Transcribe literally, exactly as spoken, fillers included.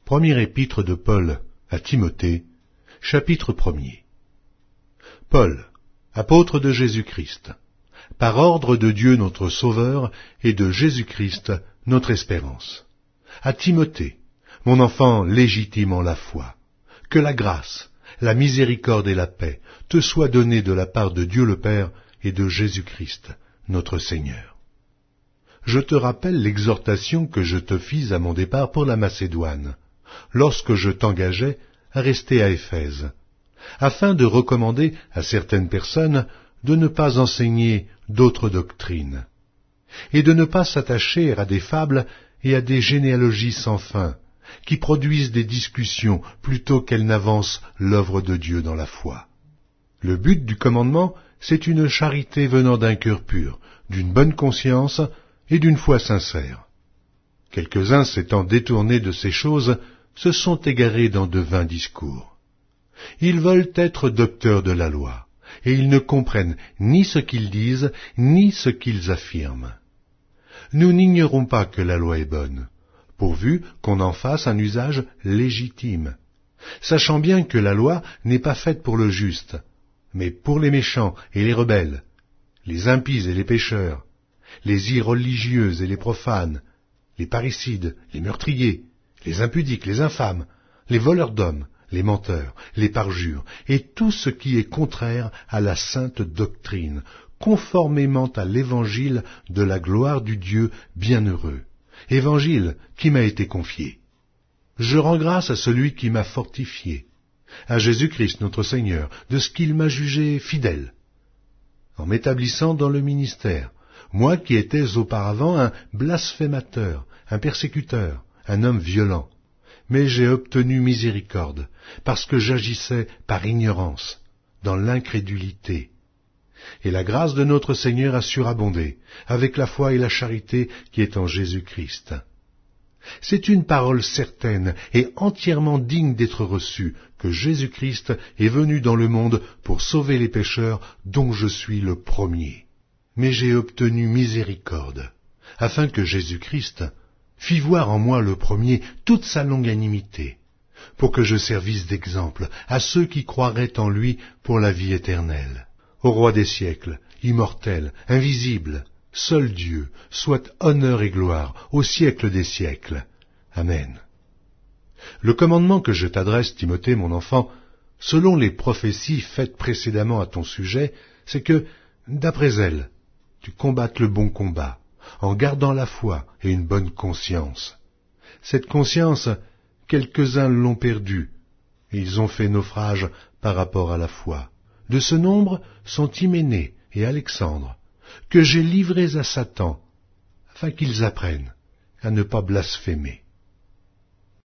Premier épître de Paul à Timothée, chapitre premier. Paul, apôtre de Jésus-Christ, par ordre de Dieu notre Sauveur et de Jésus-Christ notre espérance. À Timothée, mon enfant légitime en la foi, que la grâce, la miséricorde et la paix te soient données de la part de Dieu le Père et de Jésus-Christ notre Seigneur. Je te rappelle l'exhortation que je te fis à mon départ pour la Macédoine, lorsque je t'engageais à rester à Éphèse, afin de recommander à certaines personnes de ne pas enseigner d'autres doctrines, et de ne pas s'attacher à des fables et à des généalogies sans fin, qui produisent des discussions plutôt qu'elles n'avancent l'œuvre de Dieu dans la foi. Le but du commandement, c'est une charité venant d'un cœur pur, d'une bonne conscience et d'une foi sincère. Quelques-uns s'étant détournés de ces choses, se sont égarés dans de vains discours. Ils veulent être docteurs de la loi, et ils ne comprennent ni ce qu'ils disent, ni ce qu'ils affirment. Nous n'ignorons pas que la loi est bonne, pourvu qu'on en fasse un usage légitime, sachant bien que la loi n'est pas faite pour le juste, mais pour les méchants et les rebelles, les impies et les pécheurs, les irreligieux et les profanes, les parricides, les meurtriers, les impudiques, les infâmes, les voleurs d'hommes, les menteurs, les parjures, et tout ce qui est contraire à la sainte doctrine, conformément à l'évangile de la gloire du Dieu bienheureux, évangile qui m'a été confié. Je rends grâce à celui qui m'a fortifié, à Jésus-Christ notre Seigneur, de ce qu'il m'a jugé fidèle, en m'établissant dans le ministère, moi qui étais auparavant un blasphémateur, un persécuteur, un homme violent, mais j'ai obtenu miséricorde, parce que j'agissais par ignorance, dans l'incrédulité. Et la grâce de notre Seigneur a surabondé, avec la foi et la charité qui est en Jésus-Christ. C'est une parole certaine et entièrement digne d'être reçue, que Jésus-Christ est venu dans le monde pour sauver les pécheurs, dont je suis le premier. Mais j'ai obtenu miséricorde, afin que Jésus-Christ fit voir en moi le premier toute sa longanimité, pour que je servisse d'exemple à ceux qui croiraient en lui pour la vie éternelle. Au roi des siècles, immortel, invisible, seul Dieu, soit honneur et gloire au siècle des siècles. Amen. Le commandement que je t'adresse, Timothée, mon enfant, selon les prophéties faites précédemment à ton sujet, c'est que, d'après elles, tu combattes le bon combat, en gardant la foi et une bonne conscience. Cette conscience, quelques-uns l'ont perdue, et ils ont fait naufrage par rapport à la foi. De ce nombre sont Hyménée et Alexandre, que j'ai livrés à Satan, afin qu'ils apprennent à ne pas blasphémer.